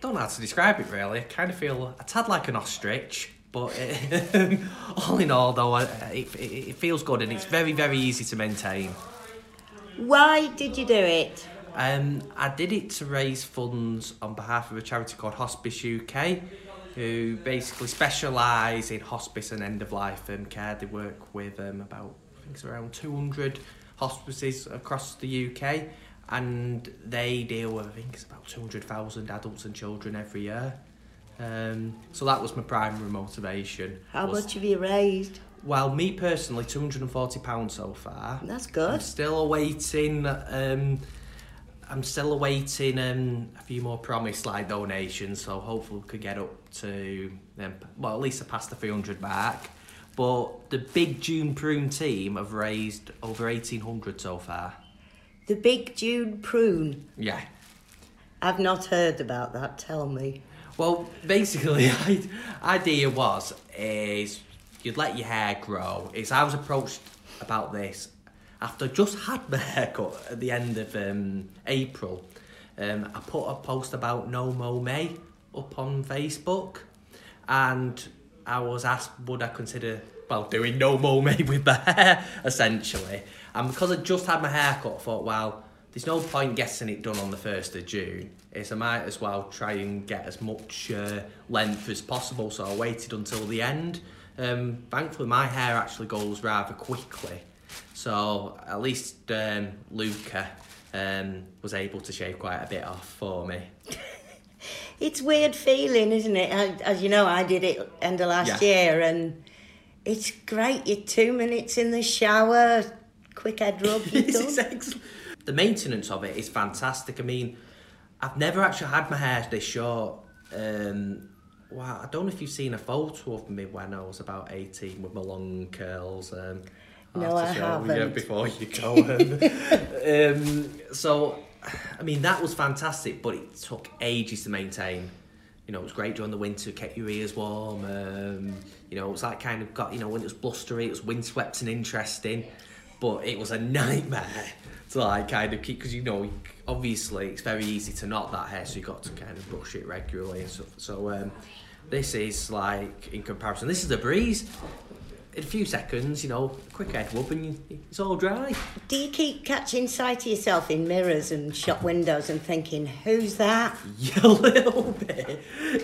don't know how to describe it really. I kind of feel a tad like an ostrich, but all in all, though, it feels good and it's very, very easy to maintain. Why did you do it? I did it to raise funds on behalf of a charity called Hospice UK, who basically specialise in hospice and end-of-life care. They work with about, I think it's around 200 hospices across the UK, and they deal with, I think it's about 200,000 adults and children every year. So that was my primary motivation. How much have you raised? Well, me personally, £240 so far. That's good. I'm still awaiting a few more promised donations, so hopefully we could get up to at least surpass the 300 mark. But the Big June Prune team have raised over 1,800 so far. The Big June Prune? Yeah. I've not heard about that. Tell me. Well, basically, the idea is you'd let your hair grow. I was approached about this after I just had my haircut at the end of April. I put a post about No Mo May up on Facebook, and I was asked would I consider doing No Mo May with my hair, essentially. And because I just had my haircut, I thought, there's no point getting it done on the 1st of June. I might as well try and get as much length as possible, so I waited until the end. Thankfully, my hair actually goes rather quickly, so at least Luca was able to shave quite a bit off for me. It's weird feeling, isn't it? As you know, I did it end of last year, and it's great. You're 2 minutes in the shower, quick head rub, you're done. It's excellent. The maintenance of it is fantastic. I mean, I've never actually had my hair this short. I don't know if you've seen a photo of me when I was about 18 with my long curls. No, I haven't. Before you go. So, I mean, that was fantastic, but it took ages to maintain. It was great during the winter, kept your ears warm. It was when it was blustery, it was windswept and interesting, but it was a nightmare to kind of keep, because obviously it's very easy to knot that hair, so you've got to kind of brush it regularly and stuff. So this is in comparison, this is a breeze. In a few seconds, quick head rub and it's all dry. Do you keep catching sight of yourself in mirrors and shop windows and thinking, who's that? Yeah, a little bit.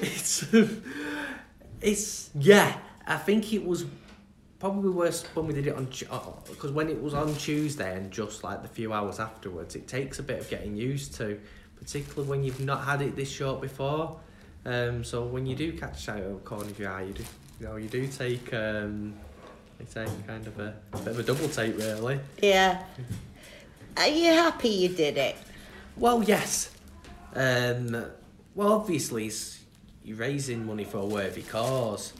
I think it was probably worse when we did it because when it was on Tuesday and just the few hours afterwards, it takes a bit of getting used to, particularly when you've not had it this short before. So when you do catch sight of the corner of your eye, you do take kind of a bit of a double take, really. Yeah. Are you happy you did it? Well, yes. Obviously, you're raising money for a worthy cause.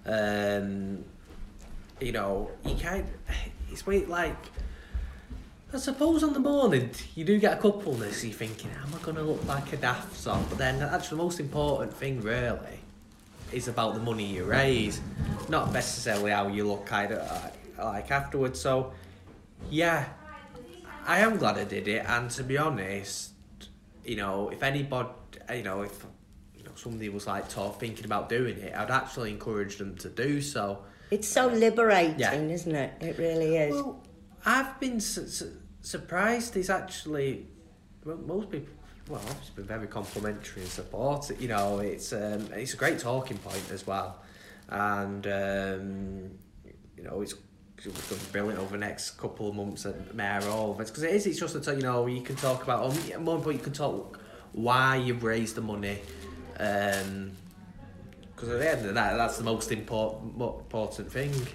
It's weird, I suppose on the morning you do get a coupleness, you're thinking, am I going to look like a daft sort? But then actually the most important thing really is about the money you raise, not necessarily how you look afterwards. So yeah, I am glad I did it, and to be honest, if anybody, if somebody was thinking about doing it, I'd actually encourage them to do so. It's so liberating, isn't it? It really is. Well, I've been surprised. It's actually most people. Well, it's been very complimentary and supportive. It's a great talking point as well, and it's going to be brilliant over the next couple of months at Mayor Hall. Because it's just you can talk about. More important, you can talk why you've raised the money. Because at the end of that, that's the most important thing.